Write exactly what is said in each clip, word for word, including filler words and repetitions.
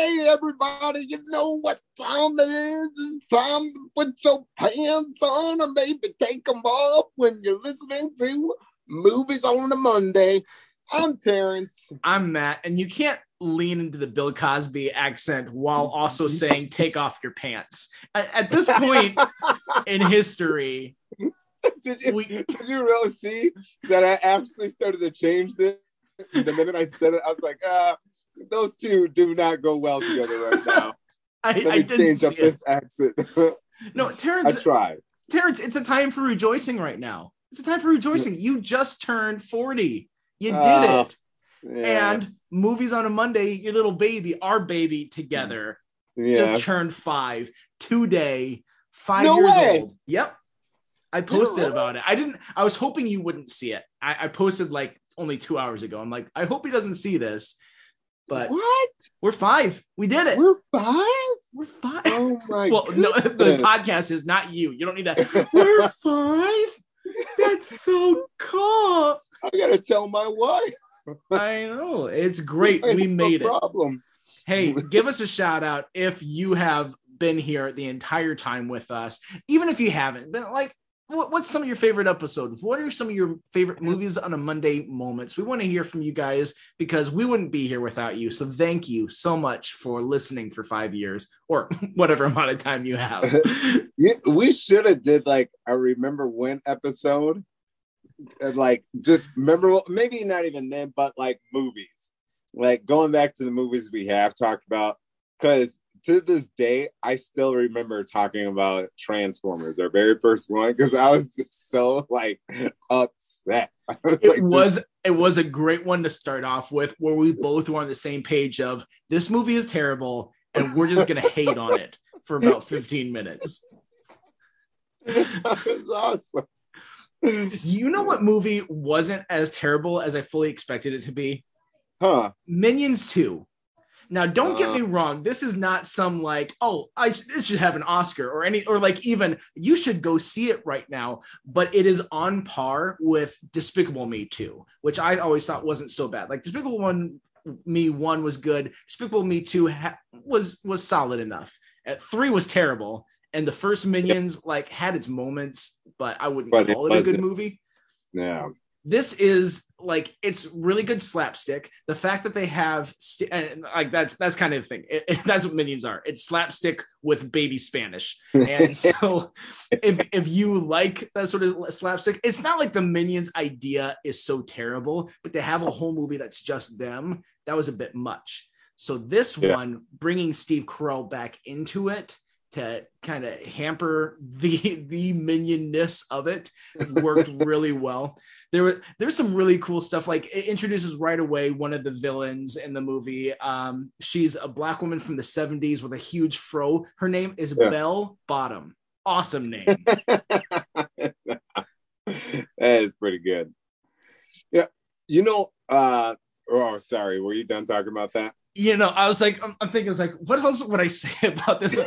Hey, everybody, you know what time it is? It's time to put your pants on or maybe take them off when you're listening to Movies on a Monday. I'm Terrence. I'm Matt, and you can't lean into the Bill Cosby accent while also saying take off your pants. At, at this point in history, did you, we, did you really see that I actually started to change this? The minute I said it, I was like, ah, those two do not go well together right now. I, Let me I didn't change see up it. this accent. No, Terrence, I tried. Terrence, it's a time for rejoicing right now. It's a time for rejoicing. You just turned forty. You did Uh, it. yes. And Movies on a Monday, your little baby, our baby together, Yes. just turned five today, five No years way. old. Yep. I posted really? about it. I didn't, I was hoping you wouldn't see it. I, I posted like only two hours ago. I'm like, I hope he doesn't see this. But what? We're five. We did it. We're five? We're five. Oh my well, goodness. no, the podcast is not you. You don't need to. We're five? That's so cool. I gotta tell my wife. I know. It's great. I We have made a it. Problem. Hey, give us a shout out if you have been here the entire time with us. Even if you haven't, but like, what, what's some of your favorite episodes? What are some of your favorite movies on a Monday moments? We want to hear from you guys because we wouldn't be here without you. So thank you so much for listening for five years or whatever amount of time you have. Yeah, we should have did like a remember when episode, like just memorable, maybe not even then, but like movies, like going back to the movies we have talked about, because to this day, I still remember talking about Transformers, our very first one, because I was just so like upset. was it like, was this- it was a great one to start off with, where we both were on the same page of this movie is terrible, and we're just gonna hate on it for about fifteen minutes. That was awesome. You know what movie wasn't as terrible as I fully expected it to be? Huh? Minions two. Now, don't get Uh, me wrong. This is not some like, oh, I sh- it should have an Oscar or any, or like even you should go see it right now. But it is on par with Despicable Me two, which I always thought wasn't so bad. Like Despicable One, Me one was good. Despicable Me two ha- was was solid enough. At three was terrible, and the first Minions like had its moments, but I wouldn't But call it it a good wasn't. movie. Yeah. This is like, it's really good slapstick. The fact that they have st- and like that's that's kind of the thing. It, it, that's what Minions are. It's slapstick with baby Spanish. And so if if you like that sort of slapstick, it's not like the Minions idea is so terrible, but to have a whole movie that's just them, that was a bit much. So this Yeah. one, bringing Steve Carell back into it to kind of hamper the the minionness of it worked really well. There were there's some really cool stuff. Like it introduces right away one of the villains in the movie. Um, she's a black woman from the seventies with a huge fro. Her name is Yeah. Belle Bottom. Awesome name. That is pretty good. Yeah. You know, uh, oh, sorry. Were you done talking about that? You know, I was like, I'm, I'm thinking, I was like, what else would I say about this?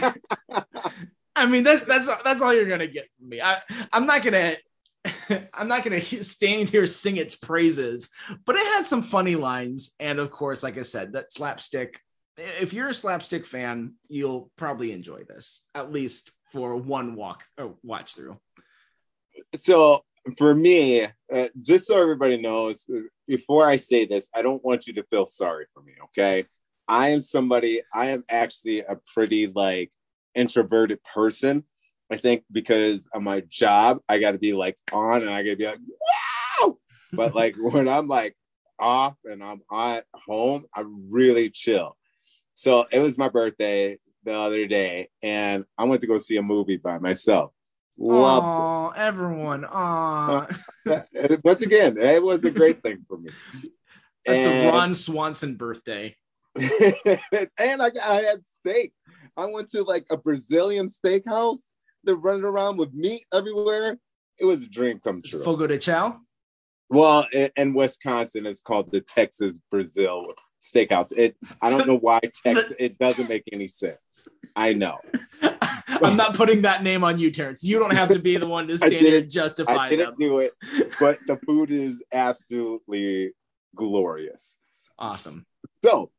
I mean, that's that's that's all you're gonna get from me. I I'm not gonna I'm not gonna stand here sing its praises, but it had some funny lines, and of course, like I said, that slapstick. If you're a slapstick fan, you'll probably enjoy this, at least for one walk or watch through. So for me, uh, just so everybody knows, before I say this, I don't want you to feel sorry for me, okay? I am somebody, I am actually a pretty like introverted person. I think because of my job, I got to be like on and I got to be like, wow! But like when I'm like off and I'm at home, I'm really chill. So it was my birthday the other day and I went to go see a movie by myself. Loved Aww, everyone. Aww. it. Once again, it was a great thing for me. That's and, the Ron Swanson birthday. and I, I had steak. I went to like a Brazilian steakhouse. They're running around with meat everywhere. It was a dream come true. Fogo de Chao? Well, in, in Wisconsin, it's called the Texas Brazil Steakhouse. It. I don't know why Texas. It doesn't make any sense. I know. I'm not putting that name on you, Terrence. You don't have to be the one to stand and justify I didn't them. do it, but the food is absolutely glorious. Awesome. So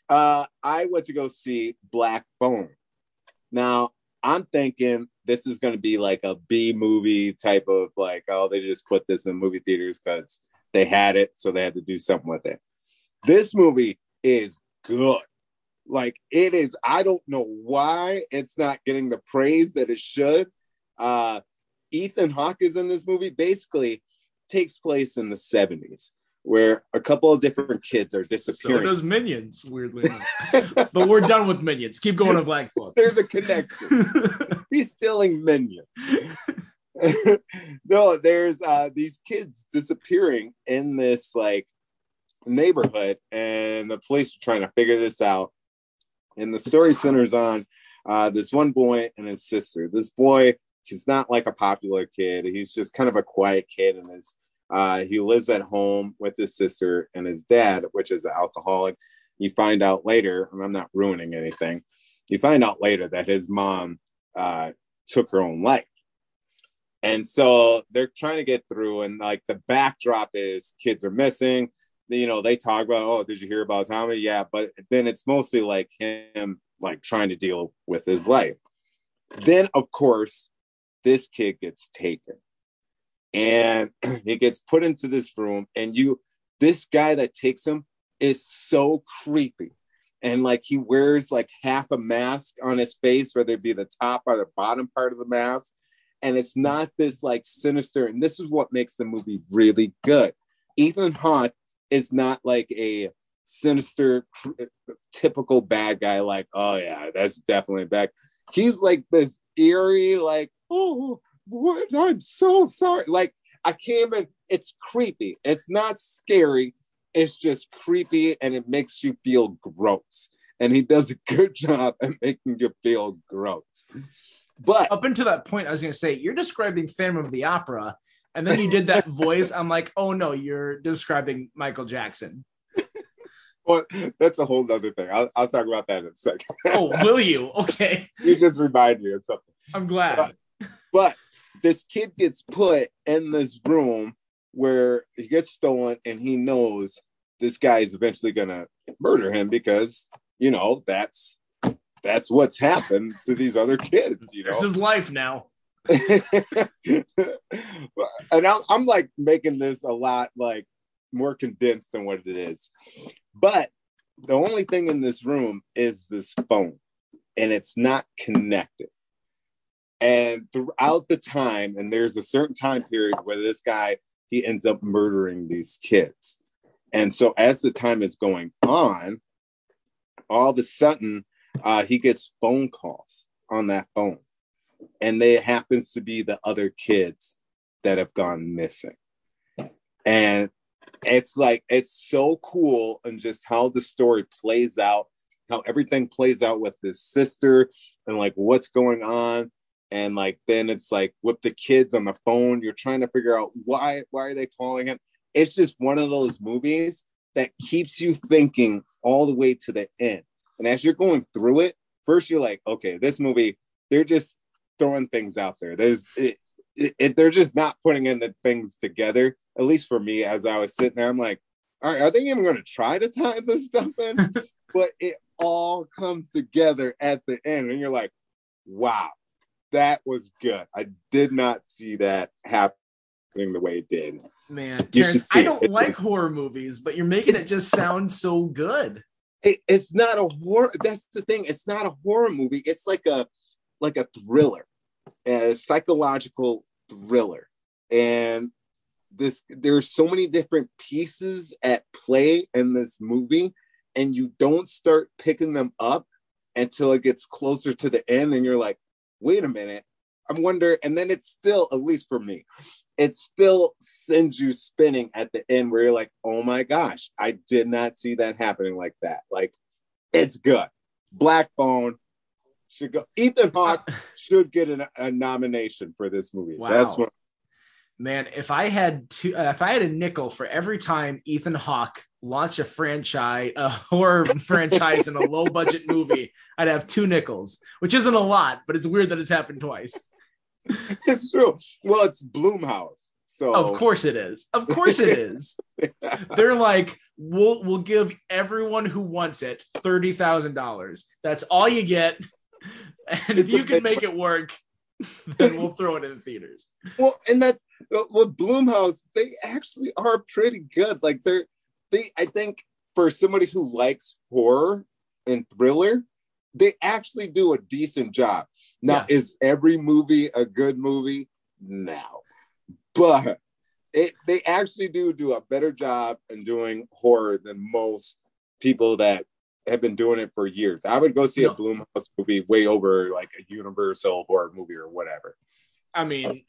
Uh, I went to go see Black Phone. Now, I'm thinking this is going to be like a B movie type of like, oh, they just put this in movie theaters because they had it, so they had to do something with it. This movie is good. Like it is, I don't know why it's not getting the praise that it should. Uh, Ethan Hawke is in this movie. Basically, takes place in the seventies, where a couple of different kids are disappearing. So does Minions, weirdly enough. But we're done with Minions. Keep going to Black Phone. There's a connection. He's stealing Minions. No, there's uh, these kids disappearing in this like neighborhood, and the police are trying to figure this out. And the story centers on uh, this one boy and his sister. This boy, he's not like a popular kid. He's just kind of a quiet kid, and his uh, he lives at home with his sister and his dad, which is an alcoholic. You find out later, and I'm not ruining anything. You find out later that his mom uh, took her own life. And so they're trying to get through, and like the backdrop is kids are missing. You know, they talk about, oh, did you hear about Tommy? Yeah, but then it's mostly like him like trying to deal with his life. Then, of course, this kid gets taken, and he gets put into this room, and you, this guy that takes him is so creepy. And like he wears like half a mask on his face, whether it be the top or the bottom part of the mask. And it's not this like sinister. And this is what makes the movie really good. Ethan Hawke is not like a sinister, typical bad guy. Like, oh yeah, that's definitely bad. He's like this eerie, like, oh, what? I'm so sorry. Like, I can't even, it's creepy. It's not scary. It's just creepy, and it makes you feel gross. And he does a good job at making you feel gross. But up until that point, I was going to say, you're describing Phantom of the Opera, and then you did that voice. I'm like, oh no, you're describing Michael Jackson. Well, that's a whole other thing. I'll, I'll talk about that in a second. Oh, will you? Okay. You just remind me of something. I'm glad. But, but this kid gets put in this room where he gets stolen, and he knows this guy is eventually going to murder him because, you know, that's that's what's happened to these other kids, you know. This is life now. And I'm, I'm like making this a lot like more condensed than what it is. But the only thing in this room is this phone, and it's not connected. And throughout the time, and there's a certain time period where this guy, he ends up murdering these kids. And so as the time is going on, all of a sudden, uh, he gets phone calls on that phone. And they happens to be the other kids that have gone missing. And it's like, it's so cool, and just how the story plays out, how everything plays out with his sister, and like what's going on. And like, then it's like with the kids on the phone, you're trying to figure out why, why are they calling him? It's just one of those movies that keeps you thinking all the way to the end. And as you're going through it, first you're like, okay, this movie, they're just throwing things out there. There's, it, it, it, they're just not putting in the things together. At least for me, as I was sitting there, I'm like, all right, are they even going to try to tie this stuff in? But it all comes together at the end, and you're like, wow, that was good. I did not see that happening the way it did. Man, Terrence, I don't like horror movies, but you're making it just sound so good. It, it's not a horror. That's the thing. It's not a horror movie. It's like a like a thriller, a psychological thriller. And this, there's so many different pieces at play in this movie, and you don't start picking them up until it gets closer to the end, and you're like, wait a minute. I wonder, and then it's still, at least for me, it still sends you spinning at the end where you're like, oh my gosh, I did not see that happening like that. Like, it's good. Black Phone should go. Ethan Hawke should get an, a nomination for this movie. Wow. That's what. Man, if I had to, uh, if I had a nickel for every time Ethan Hawke launched a franchise, a horror franchise in a low budget movie, I'd have two nickels, which isn't a lot, but it's weird that it's happened twice. It's true. Well, it's Blumhouse, So of course it is. Of course it is. They're like, we'll we'll give everyone who wants it thirty thousand dollars. That's all you get. And if you can make it work, then we'll throw it in the theaters. Well, and that's with Blumhouse, they actually are pretty good. Like they're they I think for somebody who likes horror and thriller, they actually do a decent job. Now, yeah. Is every movie a good movie? No. But it, they actually do do a better job in doing horror than most people that have been doing it for years. I would go see no. a Blumhouse movie way over like a Universal horror movie or whatever. I mean,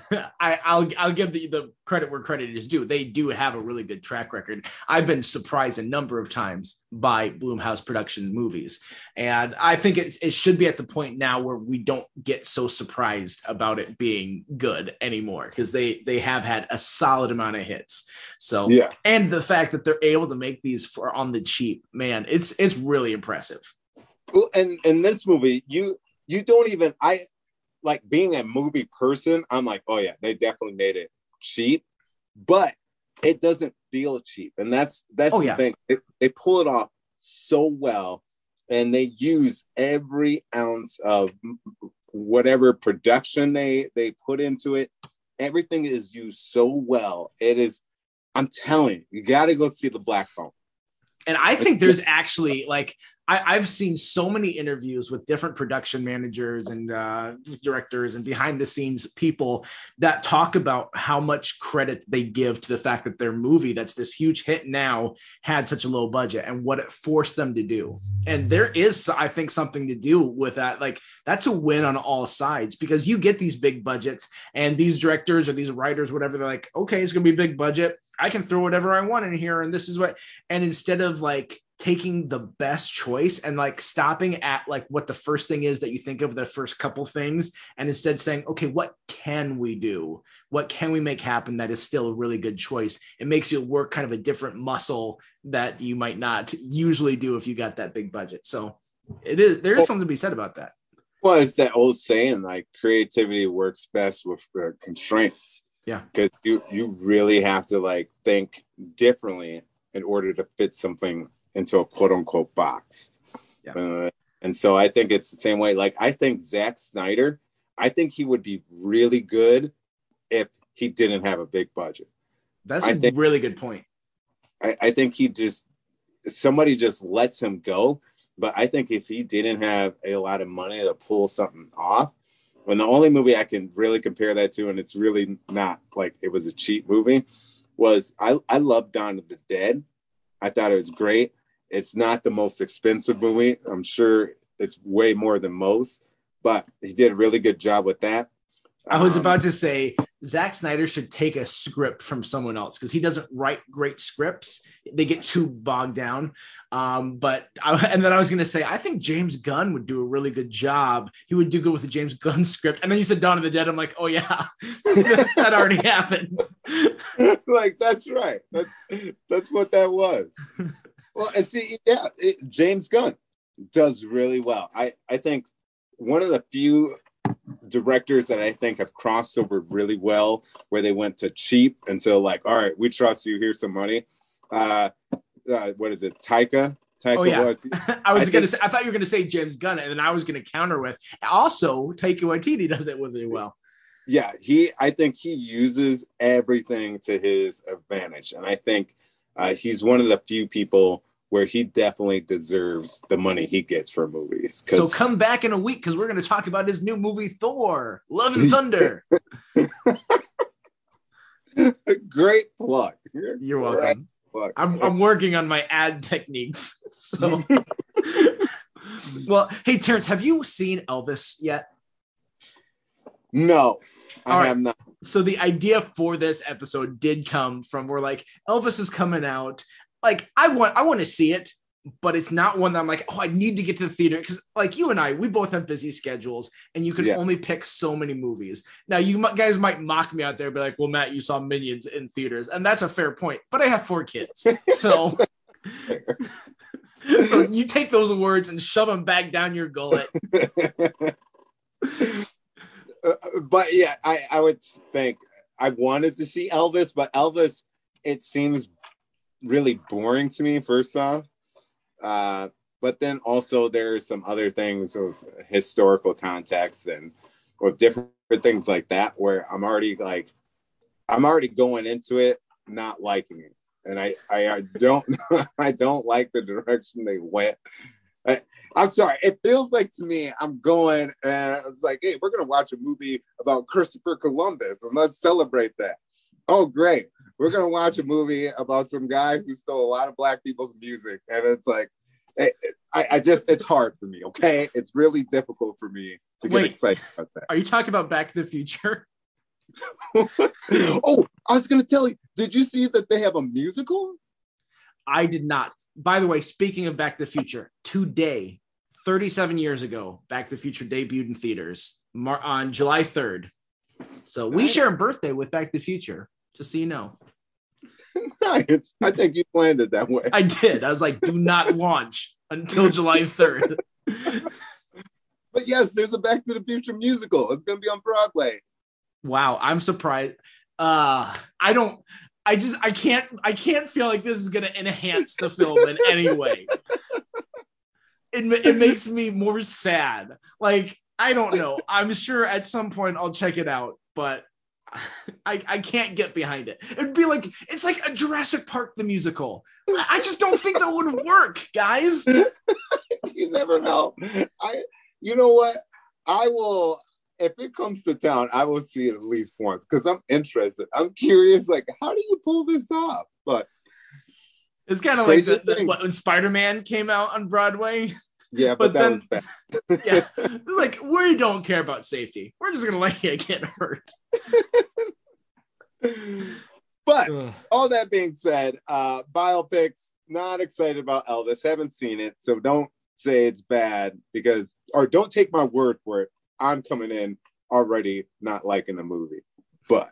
I, I'll I'll give the, the credit where credit is due. They do have a really good track record. I've been surprised a number of times by Blumhouse production movies. And I think it, it should be at the point now where we don't get so surprised about it being good anymore, because they, they have had a solid amount of hits. So, yeah. And the fact that they're able to make these for on the cheap, man, it's it's really impressive. Well, and in this movie, you you don't even, I, like being a movie person, I'm like, oh yeah, they definitely made it cheap, but it doesn't feel cheap. And that's, that's oh, the yeah. thing. It, they pull it off so well, and they use every ounce of whatever production they, they put into it. Everything is used so well. It is, I'm telling you, you got to go see The Black Phone. And I think there's actually like, I, I've seen so many interviews with different production managers and uh, directors and behind the scenes people that talk about how much credit they give to the fact that their movie that's this huge hit now had such a low budget and what it forced them to do. And there is, I think, something to do with that. Like that's a win on all sides, because you get these big budgets and these directors or these writers, whatever, they're like, okay, it's going to be a big budget. I can throw whatever I want in here. And this is what, and instead of like taking the best choice and like stopping at like what the first thing is that you think of, the first couple things, and instead saying, okay, what can we do? What can we make happen that is still a really good choice? It makes you work kind of a different muscle that you might not usually do if you got that big budget. So it is, there is well, something to be said about that. Well, it's that old saying, like creativity works best with uh, constraints. Yeah. Because you, you really have to like think differently in order to fit something into a quote unquote box. Yeah. Uh, and so I think it's the same way. Like, I think Zack Snyder, I think he would be really good if he didn't have a big budget. That's I a think, really good point. I, I think he just, somebody just lets him go. But I think if he didn't have a lot of money to pull something off, when the only movie I can really compare that to, and it's really not like it was a cheap movie, was I, I love Dawn of the Dead. I thought it was great. It's not the most expensive movie. I'm sure it's way more than most, but he did a really good job with that. I was um, about to say Zack Snyder should take a script from someone else, because he doesn't write great scripts. They get too bogged down. Um, but I, and then I was going to say, I think James Gunn would do a really good job. He would do good with the James Gunn script. And then you said Dawn of the Dead. I'm like, oh yeah, that already happened. Like, that's right. That's, that's what that was. Well, and see, yeah, it, James Gunn does really well. I, I think one of the few directors that I think have crossed over really well, where they went to cheap until like, all right, we trust you, here's some money. Uh, uh what is it, Taika? Taika oh yeah, Waititi. I was I gonna think, say, I thought you were gonna say James Gunn, and then I was gonna counter with also Taika Waititi does it really well. Yeah, he, I think he uses everything to his advantage, and I think uh, he's one of the few people where he definitely deserves the money he gets for movies. So come back in a week, because we're going to talk about his new movie, Thor, Love and Thunder. Great plug. You're welcome. Plug. I'm, I'm working on my ad techniques. So, well, hey, Terrence, have you seen Elvis yet? No, I All right. have not. So the idea for this episode did come from, we're like, Elvis is coming out. Like, I want, I want to see it, but it's not one that I'm like, oh, I need to get to the theater. Because like you and I, we both have busy schedules, and you can yeah. only pick so many movies. Now, you guys might mock me out there, be like, well, Matt, you saw Minions in theaters. And that's a fair point, but I have four kids. So, so you take those words and shove them back down your gullet. Uh, but yeah, I, I would think I wanted to see Elvis, but Elvis, it seems really boring to me, first off. Uh, but then also there's some other things of historical context and with different things like that where I'm already like, I'm already going into it not liking it. And I, I, I don't, I don't like the direction they went. I, I'm sorry. It feels like to me, I'm going and it's like, hey, we're going to watch a movie about Christopher Columbus and let's celebrate that. Oh, great. We're going to watch a movie about some guy who stole a lot of black people's music. And it's like, it, it, I, I just, it's hard for me. Okay. It's really difficult for me to get Wait, excited about that. Are you talking about Back to the Future? Oh, I was going to tell you, did you see that they have a musical? I did not. By the way, speaking of Back to the Future, today, thirty-seven years ago, Back to the Future debuted in theaters Mar- on July third. So we share a birthday with Back to the Future, just so you know. Nice. I think you planned it that way. I did. I was like, do not launch until July third. But yes, there's a Back to the Future musical. It's going to be on Broadway. Wow, I'm surprised. Uh, I don't, I just, I can't, I can't feel like this is going to enhance the film in any way. It, it makes me more sad. Like, I don't know. I'm sure at some point I'll check it out, but I, I can't get behind it. It'd be like, it's like a Jurassic Park, the musical. I just don't think that would work, guys. You never know. I, you know what? I will, if it comes to town, I will see it at least once because I'm interested. I'm curious, like, how do you pull this off? But it's kind of like the, the, what, when Spider-Man came out on Broadway. Yeah, but, but that then, was bad. Yeah, like, we don't care about safety. We're just gonna let you get hurt. But Ugh. all that being said, uh, biopics, not excited about Elvis. Haven't seen it, so don't say it's bad because, or don't take my word for it. I'm coming in already not liking the movie, but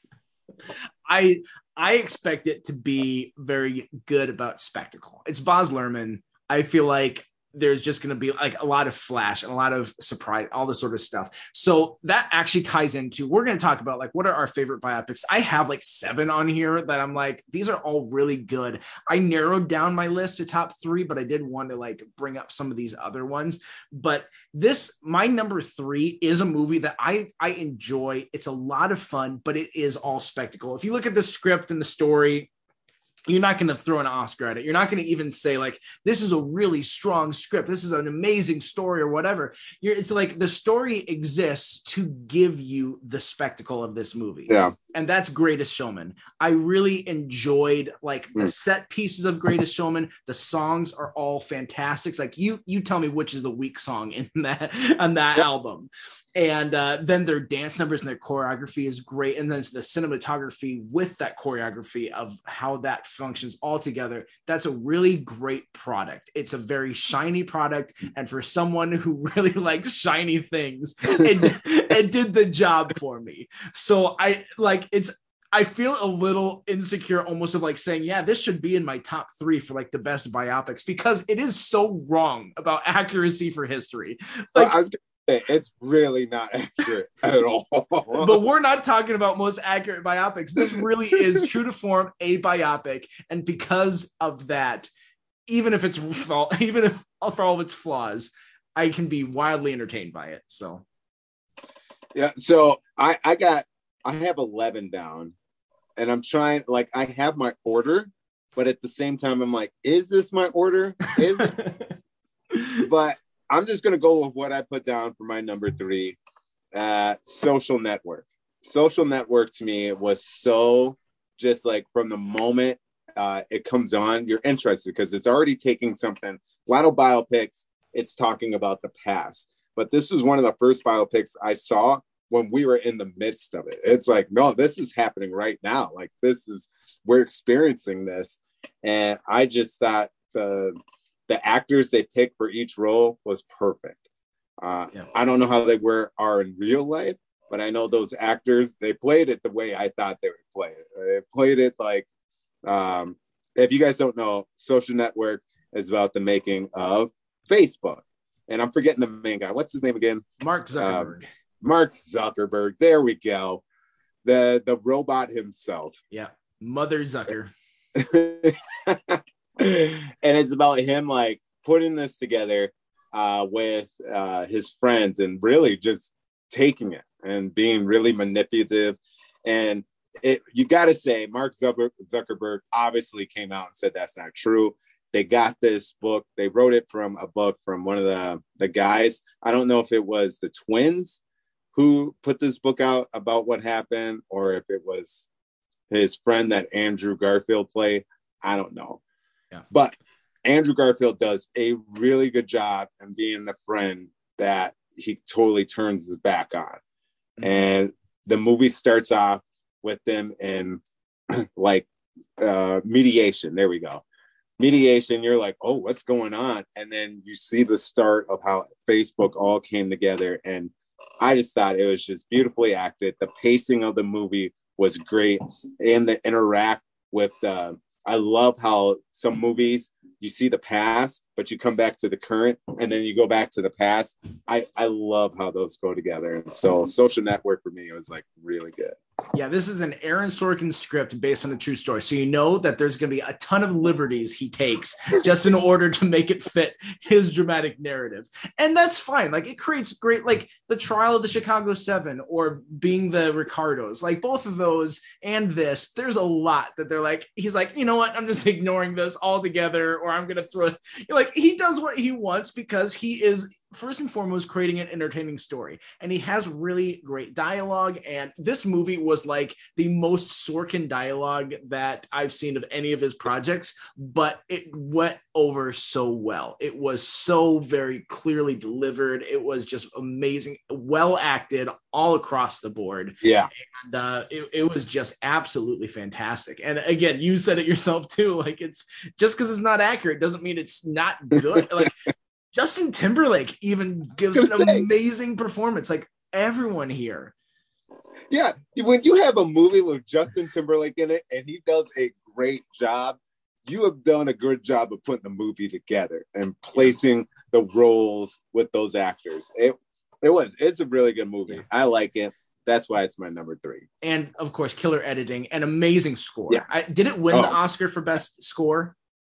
I I expect it to be very good about spectacle. It's Baz Luhrmann. I feel like there's just going to be like a lot of flash and a lot of surprise, all this sort of stuff. So that actually ties into, we're going to talk about like, what are our favorite biopics? I have like seven on here that I'm like, these are all really good. I narrowed down my list to top three, but I did want to like bring up some of these other ones. But this, my number three is a movie that I, I enjoy. It's a lot of fun, but it is all spectacle. If you look at the script and the story, you're not going to throw an Oscar at it. You're not going to even say like, this is a really strong script. This is an amazing story or whatever. You're, it's like the story exists to give you the spectacle of this movie. Yeah. And that's Greatest Showman. I really enjoyed like the mm. set pieces of Greatest Showman. The songs are all fantastic. It's like you, you tell me which is the weak song in that, on that yep. album. And uh, then their dance numbers and their choreography is great. And then the cinematography with that choreography of how that functions all together. That's a really great product. It's a very shiny product. And for someone who really likes shiny things, it, it did the job for me. So I like, it's, I feel a little insecure almost of like saying, yeah, this should be in my top three for like the best biopics because it is so wrong about accuracy for history. Like, I was gonna say, it's really not accurate at all. But we're not talking about most accurate biopics. This really is true to form a biopic. And because of that, even if it's even if for all of its flaws, I can be wildly entertained by it. So yeah, so I, I got I have eleven down and I'm trying, like, I have my order, but at the same time, I'm like, is this my order? Is it? But I'm just going to go with what I put down for my number three, uh, Social Network. Social Network to me was so just like from the moment uh, it comes on, you're interested because it's already taking something. A lot of biopics, it's talking about the past. But this was one of the first biopics I saw when we were in the midst of it. It's like, no, this is happening right now. Like this is, we're experiencing this. And I just thought uh, the actors they picked for each role was perfect. Uh, yeah. I don't know how they were are in real life, but I know those actors, they played it the way I thought they would play it. They played it like, um, if you guys don't know, Social Network is about the making of Facebook. And I'm forgetting the main guy. What's his name again? Mark Zuckerberg. Um, Mark Zuckerberg. There we go. the the robot himself. Yeah, Mother Zucker. And it's about him like putting this together uh, with uh, his friends and really just taking it and being really manipulative. And it, you got to say, Mark Zuckerberg obviously came out and said that's not true. They got this book. They wrote it from a book from one of the, the guys. I don't know if it was the twins who put this book out about what happened or if it was his friend that Andrew Garfield played. I don't know. Yeah. But Andrew Garfield does a really good job in being the friend that he totally turns his back on. Mm-hmm. And the movie starts off with them in like uh, mediation. There we go. Mediation. You're like, oh, what's going on? And then you see the start of how Facebook all came together. And I just thought it was just beautifully acted. The pacing of the movie was great. And the interact with uh, I love how some movies you see the past, but you come back to the current and then you go back to the past. I, I love how those go together. And so Social Network for me, it was like really good. Yeah, this is an Aaron Sorkin script based on a true story. So you know that there's going to be a ton of liberties he takes just in order to make it fit his dramatic narrative. And that's fine. Like it creates great, like the trial of the Chicago Seven or Being the Ricardos, like both of those and this, there's a lot that they're like, he's like, you know what? I'm just ignoring this altogether, or I'm going to throw it. Like he does what he wants because he is first and foremost creating an entertaining story, and he has really great dialogue. And this movie was like the most Sorkin dialogue that I've seen of any of his projects, but it went over so well. It was so very clearly delivered. It was just amazing, well acted all across the board. Yeah. And uh, it, it was just absolutely fantastic. And again, you said it yourself too. Like it's just because it's not accurate doesn't mean it's not good. Like Justin Timberlake even gives an say. amazing performance. Like everyone here. Yeah. When you have a movie with Justin Timberlake in it and he does a great job, you have done a good job of putting the movie together and placing the roles with those actors. It it was. It's a really good movie. Yeah. I like it. That's why it's my number three. And of course, killer editing and amazing score. Yeah. I, did it win oh. the Oscar for best score?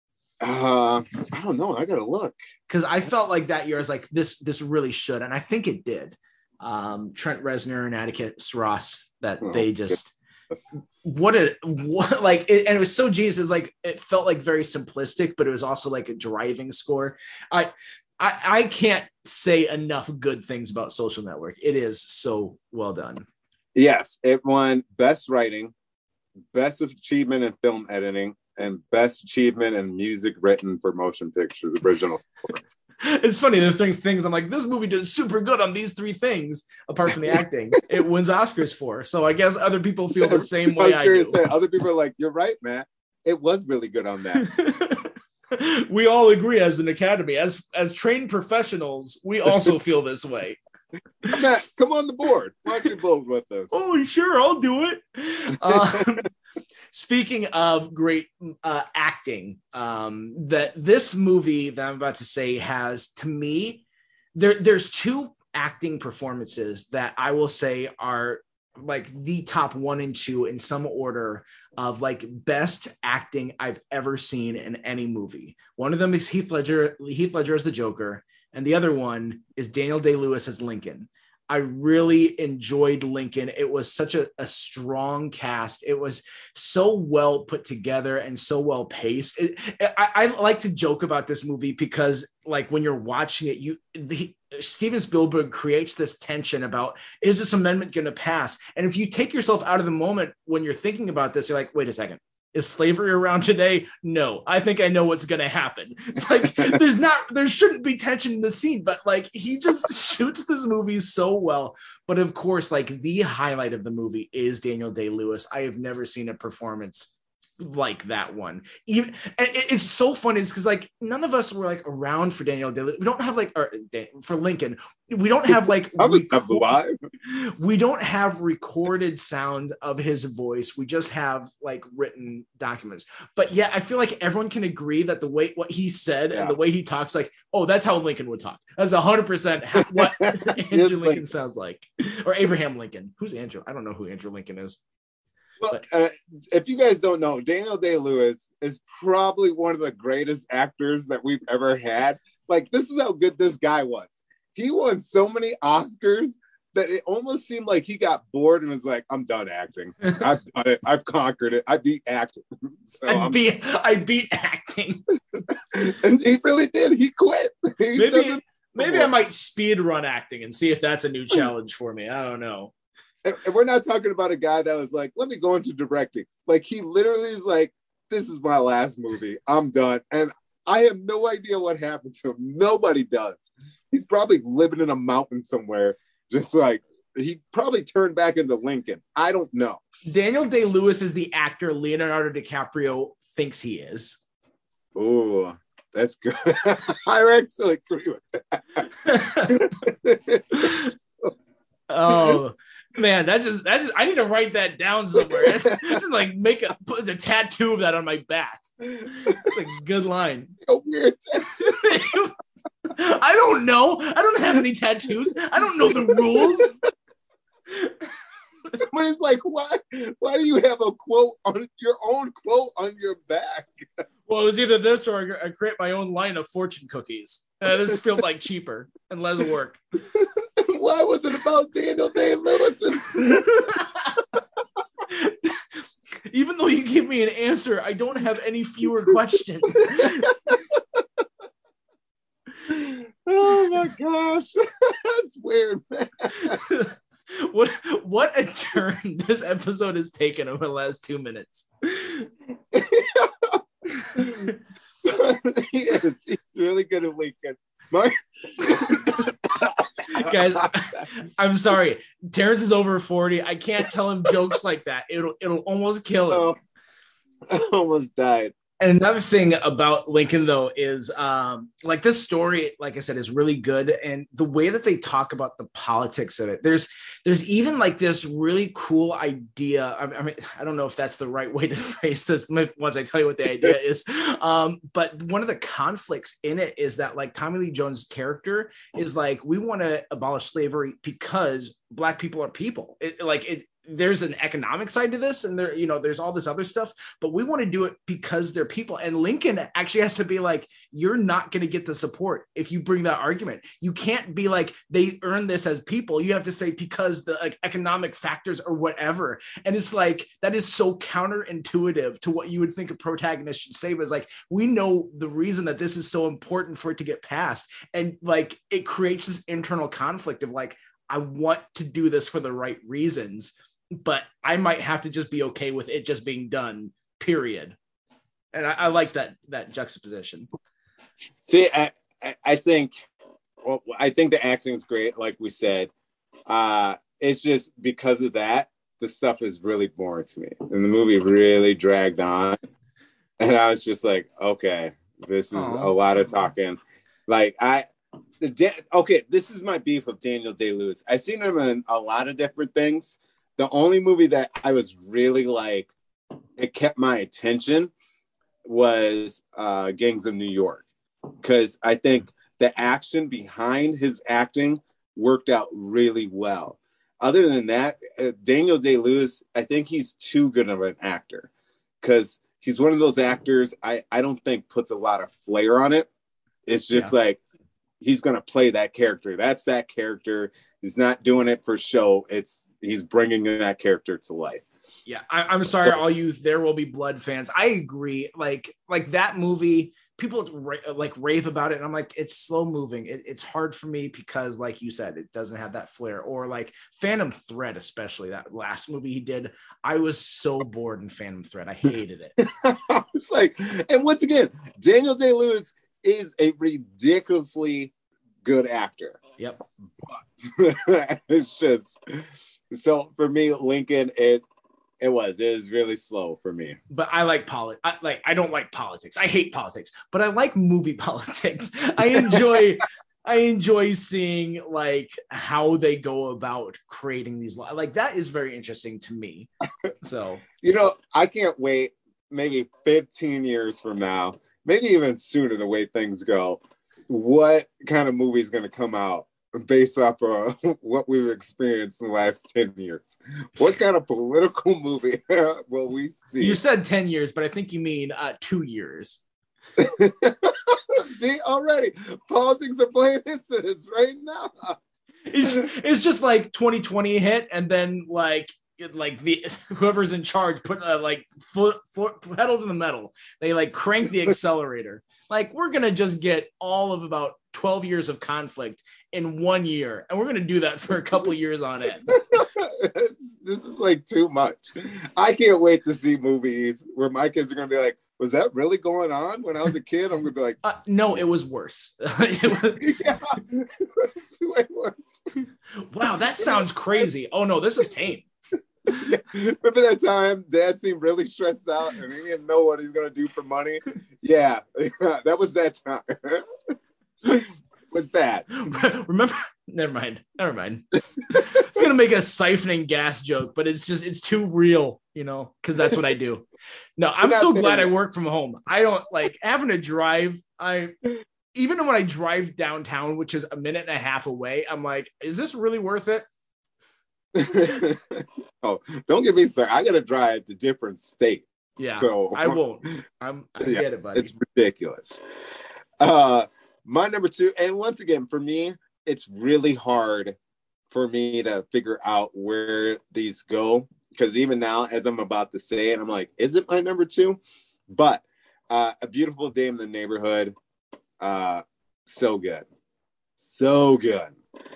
Uh, I don't know. I gotta look because I felt like that year I was like this. This really should, and I think it did. Um, Trent Reznor and Atticus Ross. That oh, they just what it what like, it, and it was so genius. It was like it felt like very simplistic, but it was also like a driving score. I I I can't say enough good things about Social Network. It is so well done. Yes, it won best writing, best achievement in film editing, and best achievement in music written for motion pictures, original score. It's funny, the things things I'm like, this movie did super good on these three things, apart from the acting. It wins Oscars for. So I guess other people feel the same way I, I do. Say, other people are like, you're right, man. It was really good on that. We all agree as an academy, as as trained professionals, we also feel this way. Matt, come on the board. Why don't you vote with us? Oh, sure, I'll do it. Um, speaking of great uh, acting, um, that this movie that I'm about to say has, to me, there there's two acting performances that I will say are like the top one and two in some order of like best acting I've ever seen in any movie. One of them is Heath Ledger, Heath Ledger as the Joker, and the other one is Daniel Day-Lewis as Lincoln. I really enjoyed Lincoln. It was such a, a strong cast. It was so well put together and so well paced. It, I, I like to joke about this movie because, like, when you're watching it, you the, Steven Spielberg creates this tension about, is this amendment going to pass? And if you take yourself out of the moment when you're thinking about this, you're like, wait a second. Is slavery around today? No, I think I know what's going to happen. It's like, there's not, there shouldn't be tension in the scene, but like, he just shoots this movie so well. But of course, like the highlight of the movie is Daniel Day-Lewis. I have never seen a performance like that one. Even and it, it's so funny is because like none of us were like around for Daniel Day-Lewis. We don't have like or, for Lincoln. We don't have like record, we don't have recorded sound of his voice. We just have like written documents. But yeah, I feel like everyone can agree that the way what he said yeah. and the way he talks, like, oh, that's how Lincoln would talk. That's a hundred percent what Andrew Lincoln sounds like, or Abraham Lincoln. Who's Andrew? I don't know who Andrew Lincoln is. Well, uh, if you guys don't know, Daniel Day-Lewis is probably one of the greatest actors that we've ever had. Like, this is how good this guy was. He won so many Oscars that it almost seemed like he got bored and was like, I'm done acting. I've done it. I've conquered it. I beat acting. So I, beat, I beat acting. And he really did. He quit. He maybe maybe I might speed run acting and see if that's a new challenge for me. I don't know. And we're not talking about a guy that was like, let me go into directing. Like, he literally is like, this is my last movie. I'm done. And I have no idea what happened to him. Nobody does. He's probably living in a mountain somewhere. Just like, he probably turned back into Lincoln. I don't know. Daniel Day-Lewis is the actor Leonardo DiCaprio thinks he is. Oh, that's good. I actually agree with that. Oh, man, that just that just I need to write that down somewhere. Just like make a put a tattoo of that on my back. It's a good line. A weird tattoo. I don't know. I don't have any tattoos. I don't know the rules. But it's like, why why do you have a quote on your own quote on your back? Well, it was either this or I create my own line of fortune cookies. Uh, this feels like cheaper and less work. Why was it about Daniel Day-Lewis? Even though you give me an answer, I don't have any fewer questions. Oh my gosh. That's weird, man. What what a turn this episode has taken over the last two minutes. He is. He's really good at Lincoln. Mark. Guys, I'm sorry. Terrence is over forty. I can't tell him jokes like that. It'll it'll almost kill him. Oh, I almost died. And another thing about Lincoln, though, is um, like this story, like I said, is really good. And the way that they talk about the politics of it, there's there's even like this really cool idea. I, I mean, I don't know if that's the right way to phrase this once I tell you what the idea is. Um, but one of the conflicts in it is that like Tommy Lee Jones' character is like, we want to abolish slavery because Black people are people. It, like it. There's an economic side to this, and there, you know, there's all this other stuff, but we want to do it because they're people. And Lincoln actually has to be like, you're not going to get the support if you bring that argument. You can't be like, they earn this as people. You have to say because the like, economic factors or whatever. And it's like, that is so counterintuitive to what you would think a protagonist should say. But it's like, we know the reason that this is so important for it to get passed. And like, it creates this internal conflict of like, I want to do this for the right reasons, but I might have to just be okay with it just being done, period. And I, I like that that juxtaposition. See, I, I think well, I think the acting is great, like we said. Uh, it's just because of that, the stuff is really boring to me. And the movie really dragged on. And I was just like, okay, this is Aww. a lot of talking. Like I the okay, this is my beef with Daniel Day-Lewis. I've seen him in a lot of different things. The only movie that I was really like, it kept my attention was uh, Gangs of New York. Because I think the action behind his acting worked out really well. Other than that, uh, Daniel Day-Lewis, I think he's too good of an actor. Because he's one of those actors I, I don't think puts a lot of flair on it. It's just yeah. like, he's going to play that character. That's that character. He's not doing it for show. It's he's bringing that character to life. Yeah, I, I'm sorry, all you There Will Be Blood fans. I agree. Like, like that movie, people ra- like rave about it, and I'm like, it's slow moving. It, it's hard for me because, like you said, it doesn't have that flair. Or like Phantom Thread, especially that last movie he did. I was so bored in Phantom Thread. I hated it. It's like, and once again, Daniel Day-Lewis is a ridiculously good actor. Yep. But it's just so for me, Lincoln, it It was. It was really slow for me. But I like poli- I, like I don't like politics. I hate politics, but I like movie politics. I enjoy I enjoy seeing like how they go about creating these laws. Like that is very interesting to me. So, you know, I can't wait maybe fifteen years from now, maybe even sooner the way things go. What kind of movie is going to come out based off of what we've experienced in the last ten years? What kind of political movie will we see? You said ten years, but I think you mean uh, two years. See, already politics are playing into this right now. It's, it's just like twenty twenty hit, and then like it, like the whoever's in charge put uh, like foot, foot pedal to the metal. They like crank the accelerator. Like we're gonna just get all of about twelve years of conflict in one year, and we're gonna do that for a couple of years on end. This is like too much. I can't wait to see movies where my kids are gonna be like, was that really going on when I was a kid? I'm gonna be like, uh, no, it was worse. It was... yeah, it's way worse. Wow, that sounds crazy. Oh no, this is tame. Yeah. Remember that time Dad seemed really stressed out and he didn't know what he's gonna do for money? Yeah, yeah, that was that time. Was bad. Remember? Never mind. Never mind. It's gonna make a siphoning gas joke, but it's just it's too real, you know, because that's what I do. No, I'm so glad I work from home. I don't like having to drive. I even when I drive downtown, which is a minute and a half away, I'm like, is this really worth it? Oh, don't get me started. I gotta drive to different states. Yeah, so I won't. I'm I yeah, get it, buddy. It's ridiculous. Uh my number two, and once again, for me, it's really hard for me to figure out where these go. Because even now, as I'm about to say it, I'm like, is it my number two? But uh, A Beautiful Day in the Neighborhood, uh, so good. So good.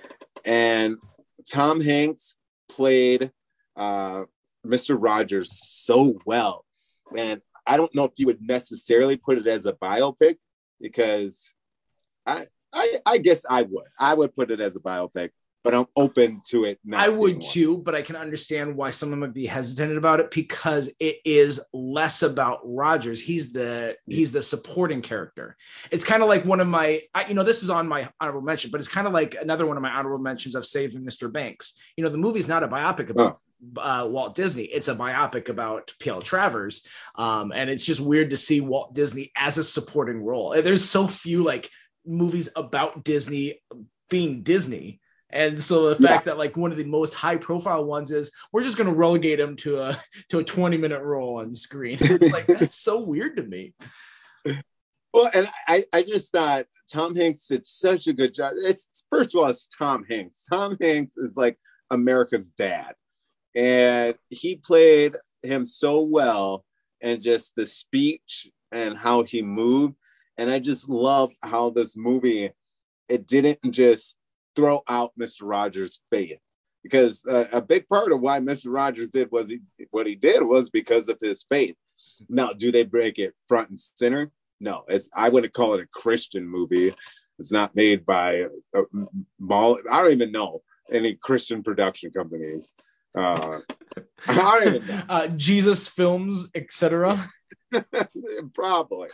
And Tom Hanks played uh, Mister Rogers so well. And I don't know if you would necessarily put it as a biopic, because I, I, I guess I would. I would put it as a biopic, but I'm open to it. Not I would too, but I can understand why someone might be hesitant about it, because it is less about Rogers. He's the he's the supporting character. It's kind of like one of my, I, you know, this is on my honorable mention, but it's kind of like another one of my honorable mentions of Saving Mister Banks. You know, the movie's not a biopic about oh. uh, Walt Disney. It's a biopic about P L Travers, um, and it's just weird to see Walt Disney as a supporting role. There's so few like movies about Disney being Disney. And so the fact yeah. that like one of the most high profile ones is we're just going to relegate him to a to a twenty minute role on screen. Like that's so weird to me. Well, and I, I just thought Tom Hanks did such a good job. It's first of all, it's Tom Hanks. Tom Hanks is like America's dad. And he played him so well, and just the speech and how he moved. And I just love how this movie, it didn't just throw out Mister Rogers' faith, because uh, a big part of why Mister Rogers did was he, what he did was because of his faith. Now, do they break it front and center? No, it's I wouldn't call it a Christian movie. It's not made by a, a mall. I don't even know any Christian production companies. Uh, I don't even know. Uh, Jesus Films, et cetera. Probably.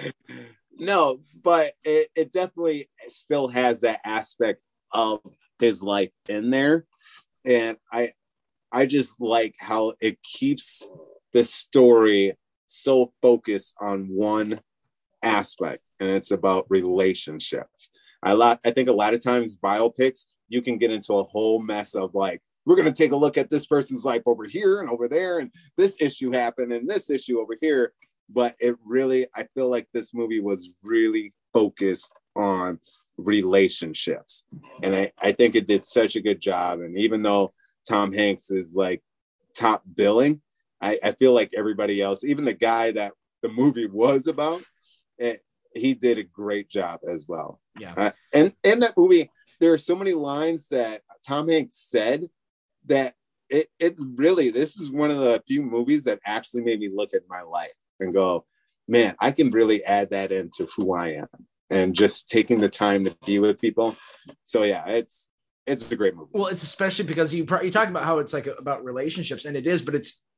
No, but it, it definitely still has that aspect of his life in there. And I I just like how it keeps the story so focused on one aspect, and it's about relationships. I lot I think a lot of times biopics, you can get into a whole mess of like, we're going to take a look at this person's life over here and over there, and this issue happened and this issue over here. But it really, I feel like this movie was really focused on relationships. And I, I think it did such a good job. And even though Tom Hanks is like top billing, I, I feel like everybody else, even the guy that the movie was about, it, he did a great job as well. Yeah. Uh, and in that movie, there are so many lines that Tom Hanks said that it, it really, this is one of the few movies that actually made me look at my life and go, man, I can really add that into who I am, and just taking the time to be with people. So yeah, it's it's a great movie. Well, it's especially because you you talk about how it's like about relationships, and it is, but it's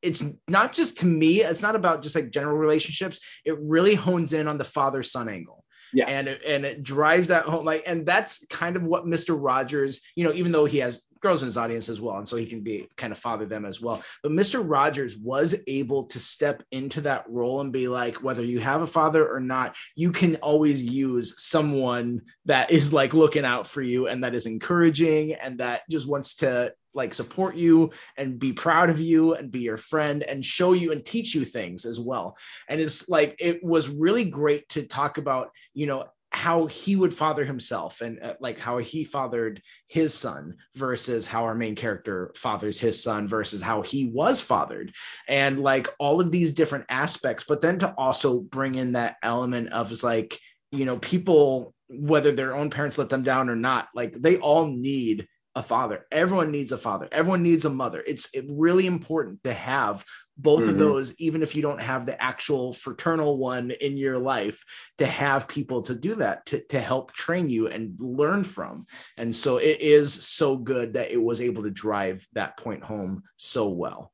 it's not just to me, it's not about just like general relationships. It really hones in on the father son angle. Yes. And it, and it drives that home. Like, and that's kind of what Mister Rogers, you know, even though he has girls in his audience as well, and so he can be kind of father them as well. But Mister Rogers was able to step into that role and be like, whether you have a father or not, you can always use someone that is like looking out for you and that is encouraging and that just wants to like support you and be proud of you and be your friend and show you and teach you things as well. And it's like, it was really great to talk about, you know, how he would father himself and uh, like how he fathered his son versus how our main character fathers his son versus how he was fathered, and like all of these different aspects. But then to also bring in that element of is like, you know, people, whether their own parents let them down or not, like they all need a father. Everyone needs a father. Everyone needs a mother. It's it really important to have both mm-hmm. of those, even if you don't have the actual fraternal one in your life, to have people to do that, to, to help train you and learn from. And so it is so good that it was able to drive that point home so well.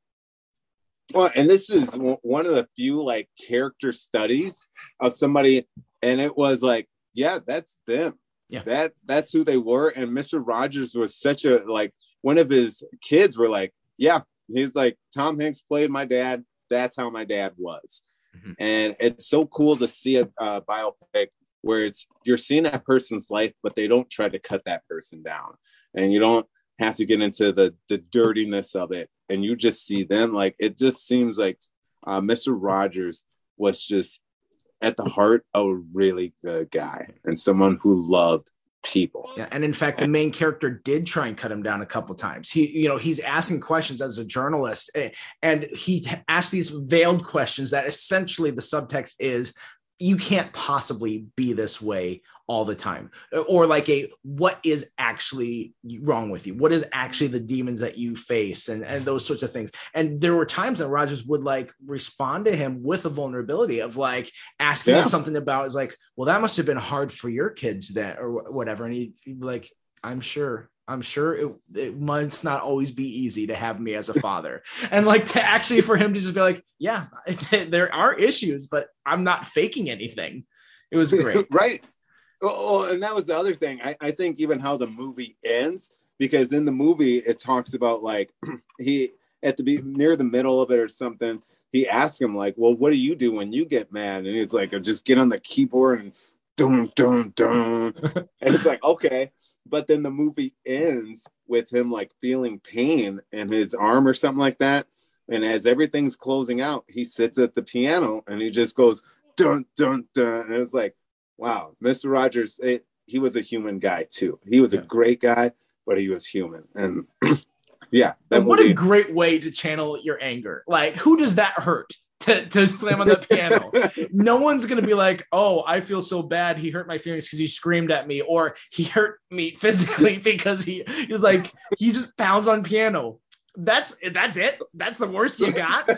Well, and this is one of the few like character studies of somebody, and it was like, yeah, that's them. Yeah, that that's who they were. And Mister Rogers was such a like one of his kids were like, yeah, he's like, Tom Hanks played my dad. That's how my dad was. Mm-hmm. And it's so cool to see a uh, biopic where it's you're seeing that person's life, but they don't try to cut that person down, and you don't have to get into the the dirtiness of it, and you just see them. Like it just seems like uh, Mister Rogers was just at the heart a really good guy and someone who loved people. Yeah, and in fact, the main character did try and cut him down a couple times. He, you know, he's asking questions as a journalist, and he asks these veiled questions that essentially the subtext is, you can't possibly be this way all the time. Or like a, what is actually wrong with you? What is actually the demons that you face? And, and those sorts of things. And there were times that Rogers would like respond to him with a vulnerability of like asking yeah. him something about is like, well, that must've been hard for your kids then or whatever. And he'd, he'd be like, I'm sure. I'm sure it, it must not always be easy to have me as a father. And like to actually for him to just be like, yeah, there are issues, but I'm not faking anything. It was great. Right. Oh, and that was the other thing. I, I think even how the movie ends, because in the movie, it talks about like he at the be near the middle of it or something. He asked him like, well, what do you do when you get mad? And he's like, I just get on the keyboard and dun, dun, dun. And it's like, okay. But then the movie ends with him like feeling pain in his arm or something like that. And as everything's closing out, he sits at the piano and he just goes, dun, dun, dun. And it's like, wow, Mister Rogers, it, he was a human guy too. He was yeah. a great guy, but he was human. And yeah. And what movie, a great way to channel your anger. Like, who does that hurt? To, to slam on the piano. No one's going to be like, oh, I feel so bad. He hurt my feelings because he screamed at me, or he hurt me physically because he, he was like, he just pounds on piano. That's that's it. That's the worst you got.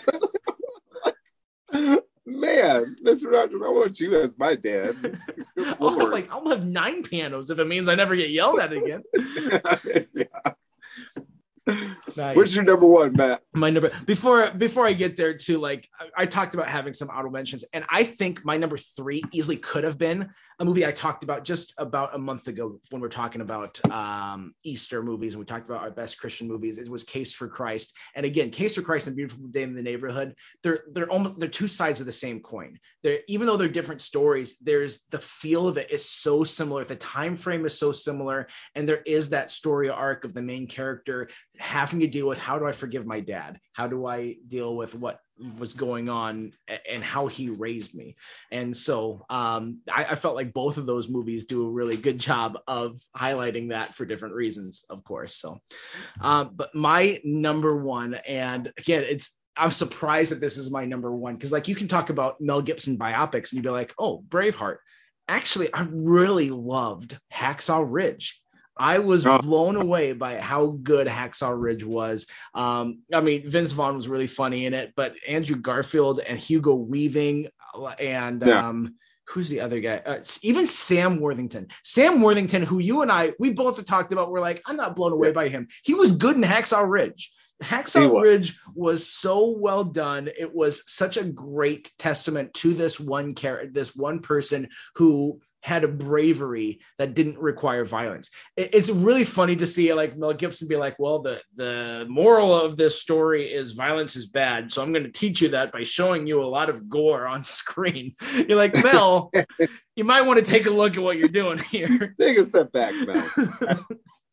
Man, Mister Rogers, I want you as my dad. I'll have, like, I'll have nine pianos if it means I never get yelled at again. Yeah. Nice. What's your number one, Matt? My number before before I get there too, like I, I talked about having some auto mentions, and I think my number three easily could have been a movie I talked about just about a month ago when we're talking about um, Easter movies, and we talked about our best Christian movies. It was Case for Christ, and again, Case for Christ and Beautiful Day in the Neighborhood. They're they're almost they're two sides of the same coin. They're even though they're different stories, there's the feel of it is so similar. The time frame is so similar, and there is that story arc of the main character having to deal with how do I forgive my dad? How do I deal with what was going on and how he raised me? And so um, I, I felt like both of those movies do a really good job of highlighting that for different reasons, of course. So, um, but my number one, and again, it's, I'm surprised that this is my number one, because like you can talk about Mel Gibson biopics and you'd be like, oh, Braveheart. Actually, I really loved Hacksaw Ridge. I was blown away by how good Hacksaw Ridge was. Um, I mean, Vince Vaughn was really funny in it, but Andrew Garfield and Hugo Weaving and yeah. um, who's the other guy? Uh, even Sam Worthington. Sam Worthington, who you and I, we both have talked about, we're like, I'm not blown away yeah. by him. He was good in Hacksaw Ridge. Hacksaw was. Ridge was so well done. It was such a great testament to this one character, this one person who had a bravery that didn't require violence. It's really funny to see like Mel Gibson be like, well, the, the moral of this story is violence is bad. So I'm going to teach you that by showing you a lot of gore on screen. You're like, Mel, you might want to take a look at what you're doing here. Take a step back, Mel.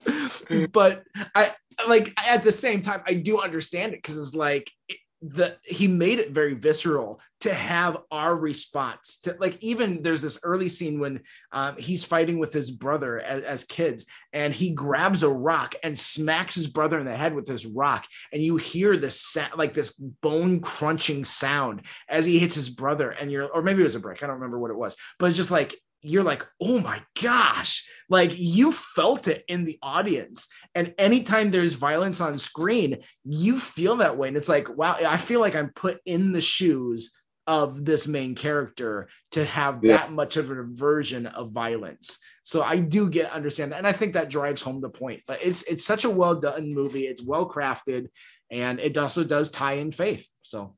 But I like at the same time, I do understand it because it's like it, the he made it very visceral to have our response to like even there's this early scene when um, he's fighting with his brother as, as kids and he grabs a rock and smacks his brother in the head with this rock and you hear this sa- like this bone crunching sound as he hits his brother and you're or maybe it was a brick, I don't remember what it was, but it's just like you're like, oh my gosh, like you felt it in the audience. And anytime there's violence on screen, you feel that way. And it's like, wow, I feel like I'm put in the shoes of this main character to have yeah. that much of an aversion of violence. So I do get understand that. And I think that drives home the point, but it's, it's such a well done movie. It's well crafted and it also does tie in faith. So.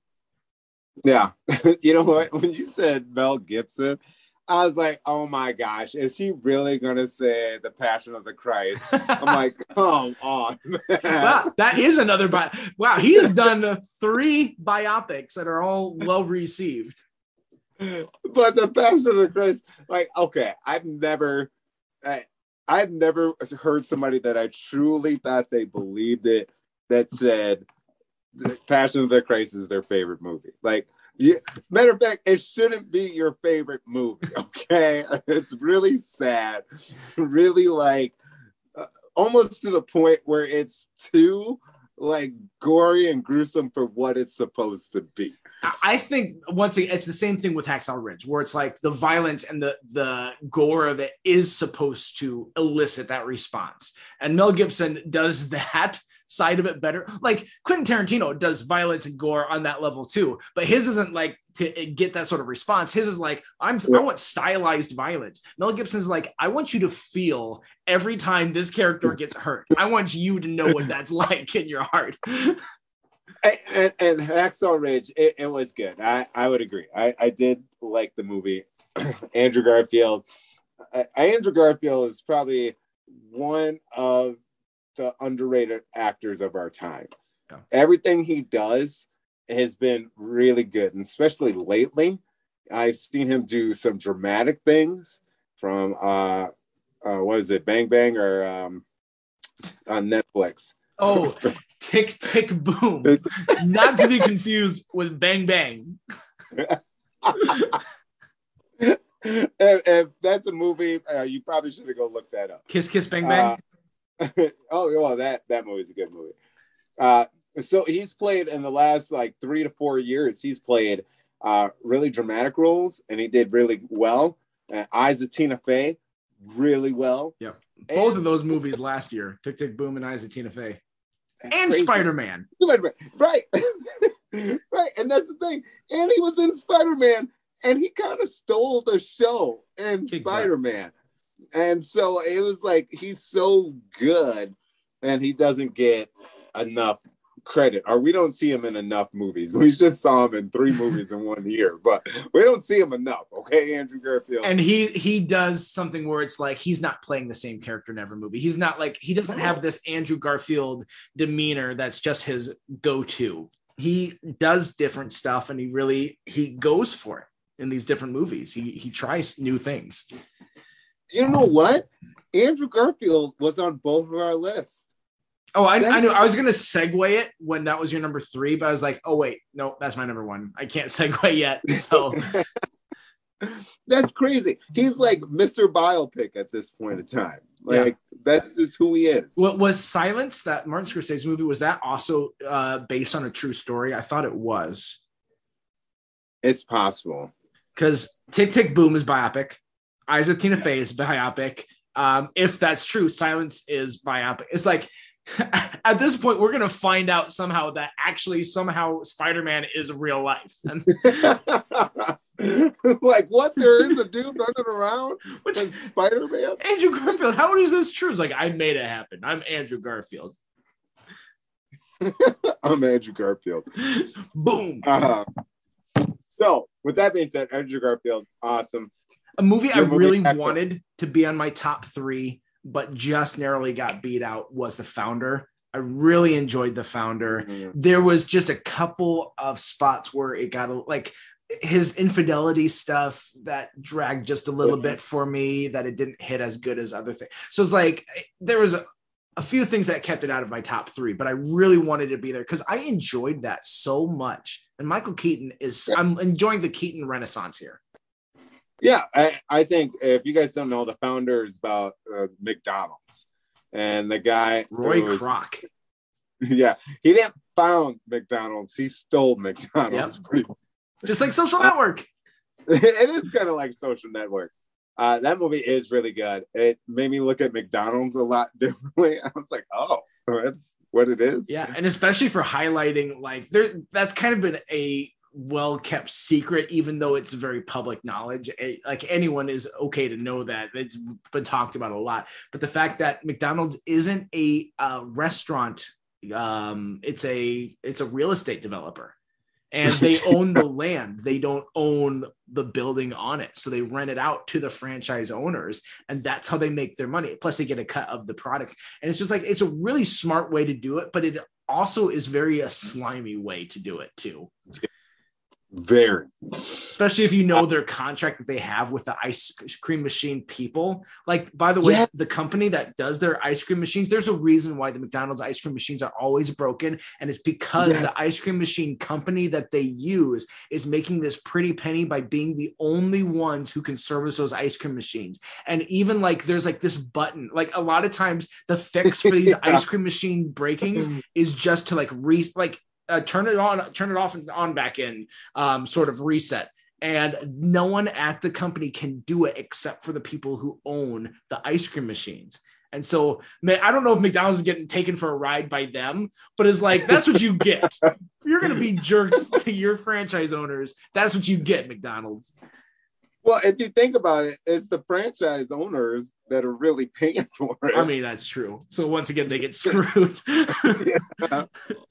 Yeah. You know what, when you said Mel Gibson, I was like, oh my gosh, is he really going to say The Passion of the Christ? I'm like, come on, man. Wow, that is another bi- Wow, he has done three biopics that are all well received. But The Passion of the Christ, like, okay, I've never, I, I've never heard somebody that I truly thought they believed it that said The Passion of the Christ is their favorite movie. Like, yeah, matter of fact, it shouldn't be your favorite movie, okay? It's really sad, really like uh, almost to the point where it's too like gory and gruesome for what it's supposed to be. I think once again, it's the same thing with Hacksaw Ridge, where it's like the violence and the the gore of it is supposed to elicit that response, and Mel Gibson does that side of it better. Like Quentin Tarantino does violence and gore on that level too, but his isn't like to get that sort of response. His is like, I'm I want stylized violence. Mel Gibson's like, I want you to feel every time this character gets hurt. I want you to know what that's like in your heart. And, and, and Hacksaw Ridge, it, it was good. I, I would agree. I, I did like the movie. Andrew Garfield. Uh, Andrew Garfield is probably one of the underrated actors of our time. Yeah. Everything he does has been really good, and especially lately, I've seen him do some dramatic things from uh, uh what is it, Bang Bang or um, on Netflix. Oh, Tick Tick Boom, not to be confused with Bang Bang. if, if that's a movie, uh, you probably should have go look that up. Kiss Kiss Bang Bang. Uh, oh, well, that that movie's a good movie. Uh, so he's played in the last like three to four years. He's played uh, really dramatic roles, and he did really well. Uh, Eyes of Tina Fey, really well. Yeah, both and, of those movies last year, Tick Tick Boom and Eyes of Tina Fey, and Spider-Man. Spider-Man, right, right, and that's the thing. And he was in Spider-Man, and he kind of stole the show in Kick Spider-Man. Back. And so it was like, he's so good and he doesn't get enough credit, or we don't see him in enough movies. We just saw him in three movies in one year, but we don't see him enough. Okay, Andrew Garfield. And he he does something where it's like he's not playing the same character in every movie. He's not like, he doesn't have this Andrew Garfield demeanor that's just his go-to. He does different stuff and he really, he goes for it in these different movies. He he tries new things. You know what? Andrew Garfield was on both of our lists. Oh, I, I knew I was going to segue it when that was your number three, but I was like, oh, wait, no, that's my number one. I can't segue yet. So that's crazy. He's like Mister Biopic at this point in time. Like, yeah. That's just who he is. What was Silence, that Martin Scorsese movie, was that also uh, based on a true story? I thought it was. It's possible. Because Tick Tick Boom is biopic. Eyes of Tina Fey is biopic. Um, if that's true, Silence is biopic. It's like, at this point, we're going to find out somehow that actually somehow Spider-Man is real life. And Like what? There is a dude running around Which with Spider-Man. Andrew Garfield. How is this true? It's like I made it happen. I'm Andrew Garfield. I'm Andrew Garfield. Boom. Uh, so with that being said, Andrew Garfield, awesome. A movie Your I movie, really excellent. wanted to be on my top three, but just narrowly got beat out was The Founder. I really enjoyed The Founder. Mm-hmm. There was just a couple of spots where it got like his infidelity stuff that dragged just a little bit for me, that it didn't hit as good as other things. So it's like there was a, a few things that kept it out of my top three, but I really wanted to be there because I enjoyed that so much. And Michael Keaton is, I'm enjoying the Keaton renaissance here. Yeah, I, I think if you guys don't know, The Founder is about uh, McDonald's. And the guy Roy was, Kroc. Yeah, he didn't found McDonald's, he stole McDonald's. Yep. Just like Social Network. Uh, it is kind of like Social Network. Uh, that movie is really good. It made me look at McDonald's a lot differently. I was like, oh, that's what it is. Yeah, and especially for highlighting, like there, that's kind of been a well-kept secret, even though it's very public knowledge. It, like anyone is okay to know that. It's been talked about a lot. But the fact that McDonald's isn't a uh, restaurant, um, it's a it's a real estate developer. And they own the land. They don't own the building on it. So they rent it out to the franchise owners. And that's how they make their money. Plus they get a cut of the product. And it's just like, it's a really smart way to do it, but it also is very a slimy way to do it too. Very. Especially if you know their contract that they have with the ice cream machine people. Like, by the way, yeah. the company that does their ice cream machines, there's a reason why the McDonald's ice cream machines are always broken. And it's because yeah. the ice cream machine company that they use is making this pretty penny by being the only ones who can service those ice cream machines. And even like, there's like this button, like a lot of times the fix for these yeah. ice cream machine breakings is just to like re like, Uh, turn it on, turn it off and on back in, um, sort of reset. And no one at the company can do it except for the people who own the ice cream machines. And so, man, I don't know if McDonald's is getting taken for a ride by them, but it's like, that's what you get. If you're going to be jerks to your franchise owners, that's what you get, McDonald's. Well, if you think about it, it's the franchise owners that are really paying for it. I mean, that's true. So once again, they get screwed. yeah.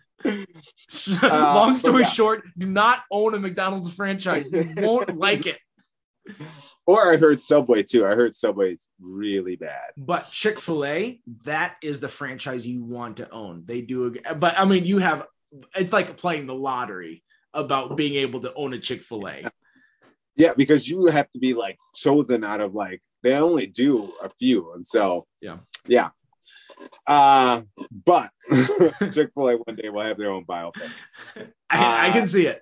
Long story uh, yeah. short, do not own a McDonald's franchise. You won't like it. Or I heard Subway too. I heard Subway's really bad. But Chick-fil-A, that is the franchise you want to own. They do. But I mean, you have, it's like playing the lottery about being able to own a Chick-fil-A. Yeah, because you have to be like chosen out of like, they only do a few. And so, yeah. Yeah. Uh, but Chick-fil-A one day will have their own biopic. I, uh, I can see it.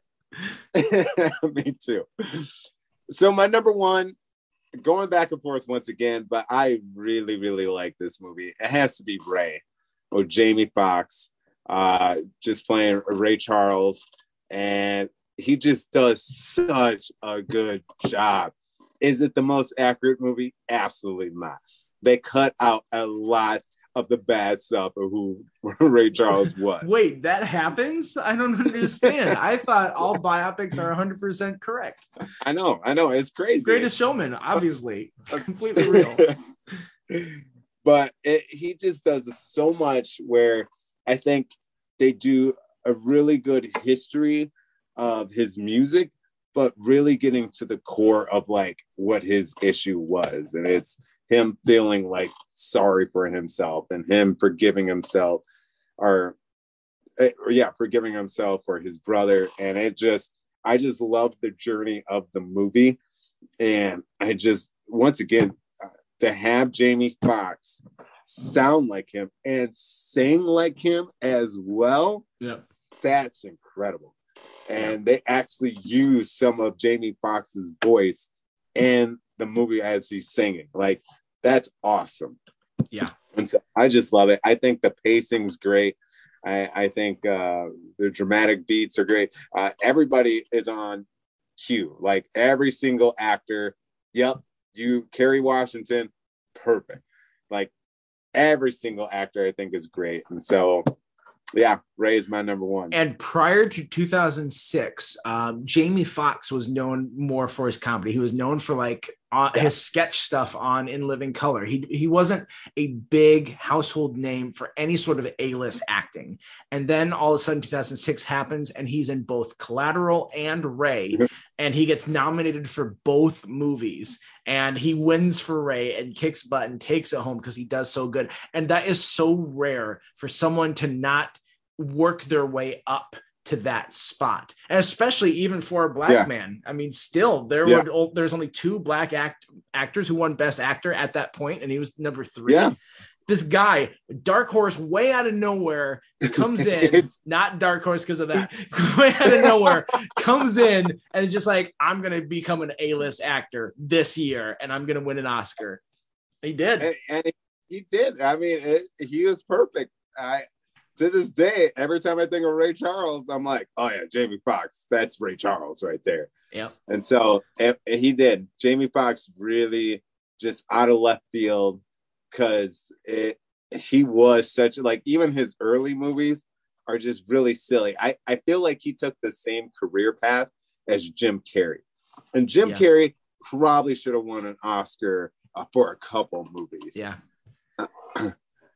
Me too. So my number one, going back and forth once again, but I really, really like this movie. It has to be Ray or Jamie Foxx, uh, just playing Ray Charles, and he just does such a good job. Is it the most accurate movie? Absolutely not. They cut out a lot of the bad stuff of who Ray Charles was. Wait, that happens? I don't understand. I thought all biopics are one hundred percent correct. I know, I know. It's crazy. Greatest Showman, obviously. Completely real. But it, he just does so much where I think they do a really good history of his music, but really getting to the core of like what his issue was. And it's him feeling like sorry for himself and him forgiving himself or, or yeah, forgiving himself for his brother. And it just, I just love the journey of the movie. And I just, once again, uh, to have Jamie Foxx sound like him and sing like him as well, yeah, that's incredible. And they actually use some of Jamie Foxx's voice in the movie as he's singing. Like, that's awesome. Yeah. And so I just love it. I think the pacing's great. I, I think uh, the dramatic beats are great. Uh, everybody is on cue. Like, every single actor, yep, you, Kerry Washington, perfect. Like, every single actor, I think, is great. And so Yeah, Ray is my number one. And prior to two thousand six, um, Jamie Foxx was known more for his comedy. He was known for like uh, yeah. his sketch stuff on In Living Color. He he wasn't a big household name for any sort of A-list acting. And then all of a sudden two thousand six happens and he's in both Collateral and Ray, and he gets nominated for both movies. And he wins for Ray and kicks butt and takes it home because he does so good. And that is so rare for someone to not work their way up to that spot, and especially even for a black yeah. man. I mean, still there yeah. were there's only two black act actors who won Best Actor at that point, and he was number three. Yeah. This guy, Dark Horse, way out of nowhere, comes in. Not Dark Horse because of that. Way out of nowhere, comes in and is just like, I'm gonna become an A-list actor this year, and I'm gonna win an Oscar. He did, and, and he did. I mean, it, he was perfect. I. To this day, every time I think of Ray Charles, I'm like, oh yeah, Jamie Foxx, that's Ray Charles right there. Yeah. And so and, and he did. Jamie Foxx really just out of left field because it he was such like even his early movies are just really silly. I, I feel like he took the same career path as Jim Carrey. And Jim yeah. Carrey probably should have won an Oscar uh, for a couple movies. Yeah. I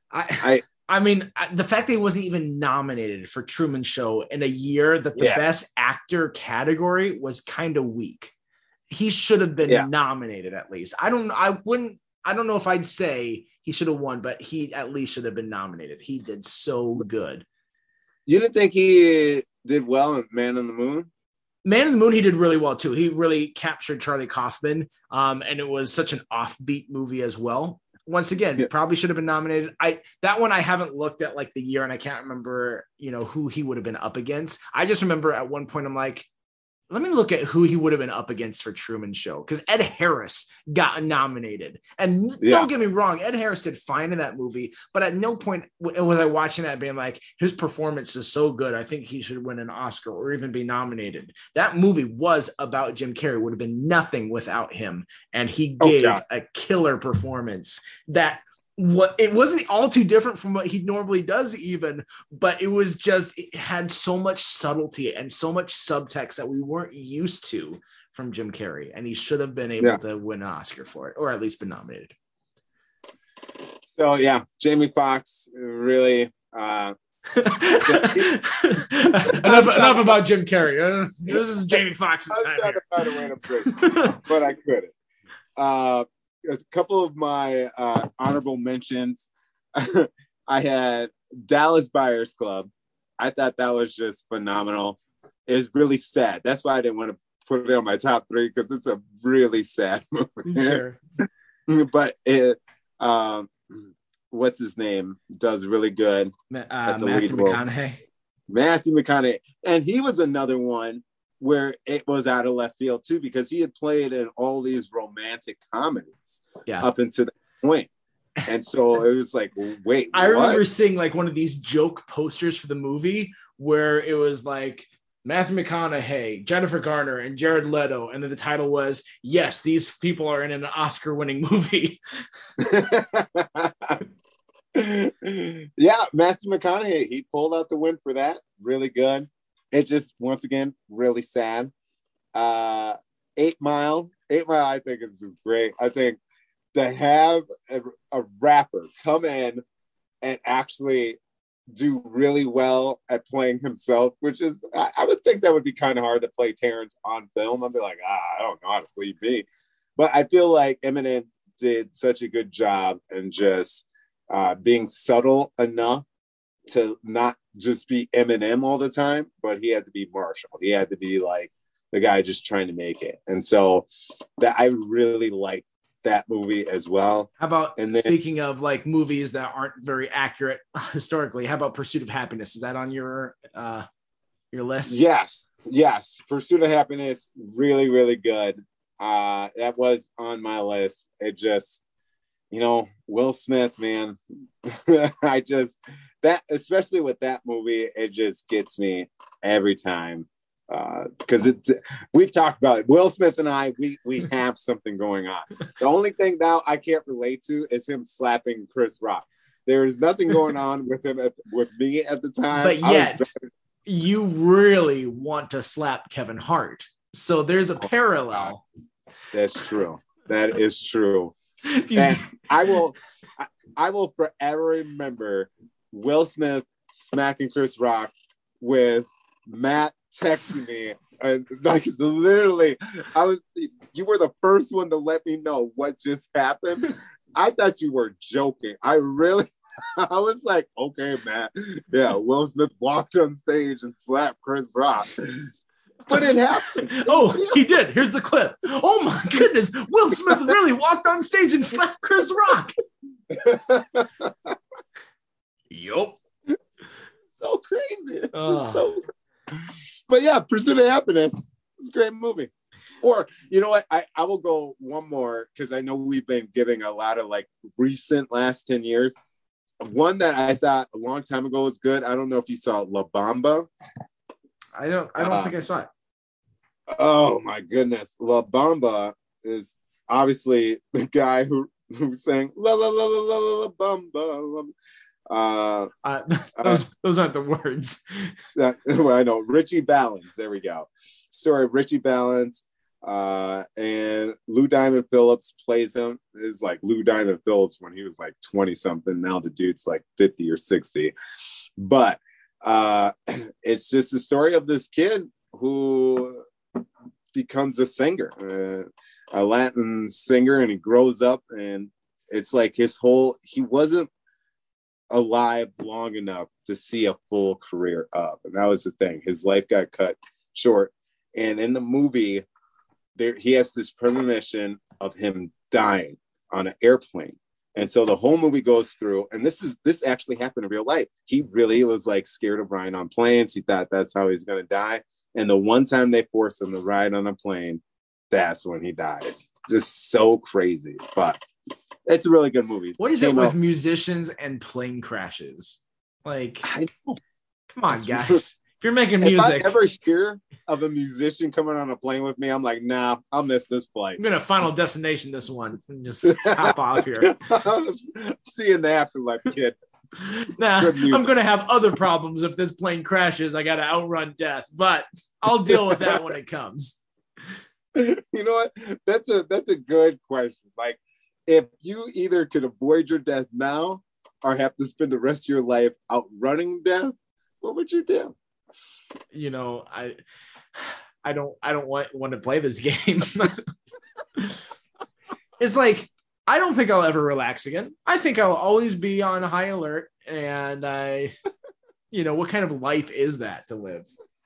I I mean, the fact that he wasn't even nominated for Truman Show in a year that the yeah. Best Actor category was kind of weak. He should have been yeah. nominated at least. I don't, I wouldn't, I don't know if I'd say he should have won, but he at least should have been nominated. He did so good. You didn't think he did well in Man on the Moon? Man on the Moon, he did really well too. He really captured Charlie Kaufman, um, and it was such an offbeat movie as well. Once again, yeah. probably should have been nominated. I that one I haven't looked at like the year, and I can't remember, you know, who he would have been up against. I just remember at one point I'm like, let me look at who he would have been up against for Truman Show, because Ed Harris got nominated. And yeah. don't get me wrong, Ed Harris did fine in that movie, but at no point was I watching that being like, his performance is so good, I think he should win an Oscar or even be nominated. That movie was about Jim Carrey, would have been nothing without him. And he gave oh, a killer performance that what it wasn't all too different from what he normally does even, but it was just, it had so much subtlety and so much subtext that we weren't used to from Jim Carrey, and he should have been able yeah. to win an Oscar for it, or at least been nominated. So yeah, Jamie Foxx really uh enough, enough about Jim Carrey. Uh, this is Jamie Foxx's time. I was trying to find a way to break, but I couldn't. Uh A couple of my uh, honorable mentions. I had Dallas Buyers Club. I thought that was just phenomenal. It's really sad. That's why I didn't want to put it on my top three, because it's a really sad movie. Sure. But it, um, what's his name? Does really good. Uh, at the Matthew McConaughey. Matthew McConaughey. And he was another one where it was out of left field too, because he had played in all these romantic comedies yeah. up until that point. And so it was like, wait, I what? remember seeing like one of these joke posters for the movie where it was like Matthew McConaughey, Jennifer Garner, and Jared Leto. And then the title was, yes, these people are in an Oscar winning movie. Yeah, Matthew McConaughey, he pulled out the win for that. Really good. It just, once again, really sad. Uh, Eight Mile. Eight Mile, I think, is just great. I think to have a, a rapper come in and actually do really well at playing himself, which is, I, I would think that would be kind of hard to play Terrence on film. I'd be like, ah, I don't know how to play me. But I feel like Eminem did such a good job and just uh, being subtle enough to not just be Eminem all the time, but he had to be Marshall. He had to be like the guy just trying to make it. And so that I really liked that movie as well. How about, and then, speaking of like movies that aren't very accurate historically, how about Pursuit of Happiness? Is that on your uh your list? Yes. Yes. Pursuit of Happiness, really, really good. Uh that was on my list. It just, you know, Will Smith, man. I just that, especially with that movie, it just gets me every time. Because uh, it, we've talked about it. Will Smith and I, we we have something going on. The only thing now I can't relate to is him slapping Chris Rock. There was nothing going on with him at, with me at the time. But yet, was... you really want to slap Kevin Hart. So there's a parallel. That's true. That is true. And I will, I, I will forever remember Will Smith smacking Chris Rock with Matt texting me. And like literally, I was. You were the first one to let me know what just happened. I thought you were joking. I really. I was like, okay, Matt. Yeah, Will Smith walked on stage and slapped Chris Rock. But it happened. Oh, he did. Here's the clip. Oh my goodness. Will Smith really walked on stage and slapped Chris Rock. Yup. So crazy. Uh. So crazy. But yeah, Pursuit of Happiness. It's a great movie. Or, you know what? I, I will go one more because I know we've been giving a lot of like recent last ten years. One that I thought a long time ago was good. I don't know if you saw La Bamba. I don't I don't uh, think I saw it. Oh my goodness. La Bamba is obviously the guy who, who sang La La La La La La Bamba. Uh, uh, those, uh, those aren't the words. That, well, I know. Richie Valens. There we go. Story of Richie Valens. Uh, and Lou Diamond Phillips plays him. Is like Lou Diamond Phillips when he was like twenty something. Now the dude's like fifty or sixty. But uh, it's just the story of this kid who becomes a singer, uh, a Latin singer, and he grows up, and it's like his whole, he wasn't alive long enough to see a full career up. And that was the thing. His life got cut short. And in the movie, there he has this premonition of him dying on an airplane. And so the whole movie goes through, and this is this actually happened in real life. He really was like scared of riding on planes. He thought that's how he's gonna die. And the one time they forced him to ride on a plane, that's when he dies. Just so crazy. But it's a really good movie. What is it with musicians and plane crashes? Like, I know. Come on, guys. If you're making music. If I ever hear of a musician coming on a plane with me, I'm like, nah, I'll miss this flight. I'm going to Final Destination this one and just hop off here. See you in the afterlife, kid. Nah, I'm going to have other problems if this plane crashes. I got to outrun death, but I'll deal with that when it comes. You know what? That's a that's a good question. Like, if you either could avoid your death now or have to spend the rest of your life outrunning death, what would you do? You know, I I don't I don't want, want to play this game. It's like, I don't think I'll ever relax again. I think I'll always be on high alert. And I, you know, what kind of life is that to live?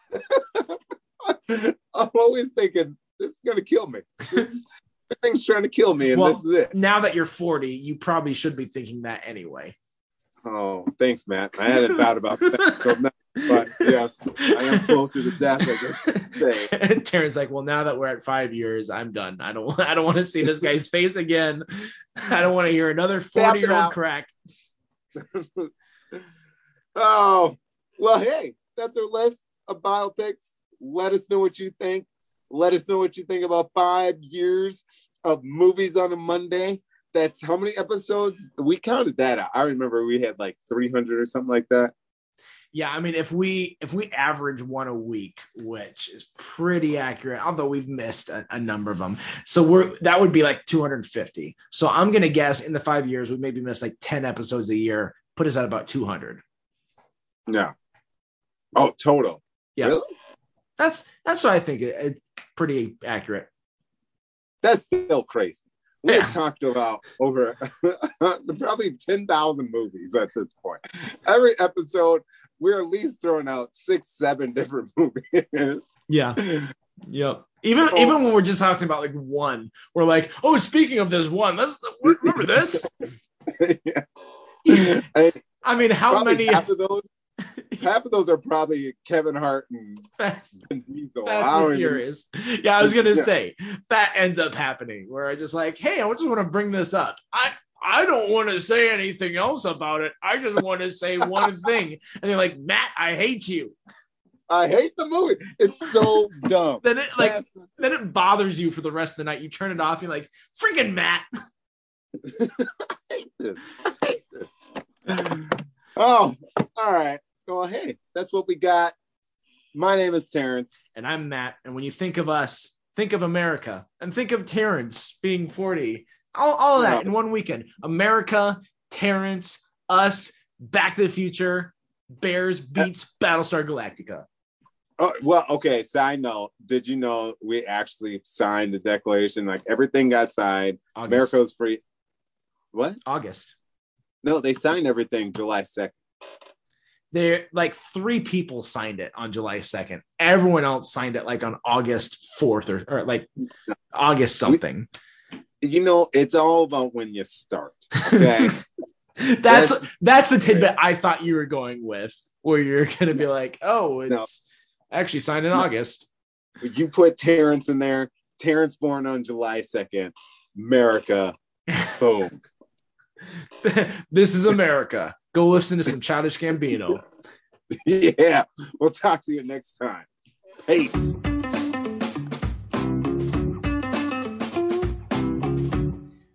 I'm always thinking, it's going to kill me. This, everything's trying to kill me, and well, this is it. Now that you're forty, you probably should be thinking that anyway. Oh, thanks, Matt. I hadn't thought about that. But yes, I am closer to death, I guess. Say. Terrence's like, well, now that we're at five years, I'm done. I don't I don't want to see this guy's face again. I don't want to hear another forty-year-old crack. Oh, well, hey, that's our list of biopics. Let us know what you think. Let us know what you think about five years of movies on a Monday. That's how many episodes? We counted that out. I remember we had like three hundred or something like that. Yeah, I mean, if we if we average one a week, which is pretty accurate, although we've missed a, a number of them, so we're that would be like two hundred fifty. So I'm gonna guess in the five years we maybe missed like ten episodes a year, put us at about two hundred. Yeah. Oh, total. Yeah. Really? That's that's what I think. It, it's pretty accurate. That's still crazy. We yeah. have talked about over probably ten thousand movies at this point. Every episode, we're at least throwing out six, seven different movies. Yeah. Yep. Even oh. even when we're just talking about like one, we're like, oh, speaking of this one, let's remember this. Yeah. I, I mean, how many half of those? Half of those are probably Kevin Hart and Vin Diesel. Fast and Furious. Even... Yeah, I was gonna yeah. say that ends up happening where I just like, hey, I just want to bring this up. I I don't want to say anything else about it. I just want to say one thing. And they're like, Matt, I hate you. I hate the movie. It's so dumb. Then it like That's... then it bothers you for the rest of the night. You turn it off. You're like, freaking Matt. I hate this. I hate this. Oh, all right. Well, hey, that's what we got. My name is Terrence. And I'm Matt. And when you think of us, think of America and think of Terrence being forty. All, all of that in one weekend. America, Terrence, us, Back to the Future, Bears beats Battlestar Galactica. Oh, well, okay. Side note, did you know we actually signed the declaration? Like everything got signed. August. America's free. What? August. No, they signed everything July second. There, like three people signed it on July second. Everyone else signed it like on August fourth or, or like August something. We, you know, it's all about when you start. Okay. that's, that's that's the tidbit I thought you were going with, where you're gonna be like, oh, it's no. actually signed in no. August. You put Terrence in there. Terrence born on July second. America. Boom. This is America. Go listen to some Childish Gambino. Yeah. We'll talk to you next time. Peace.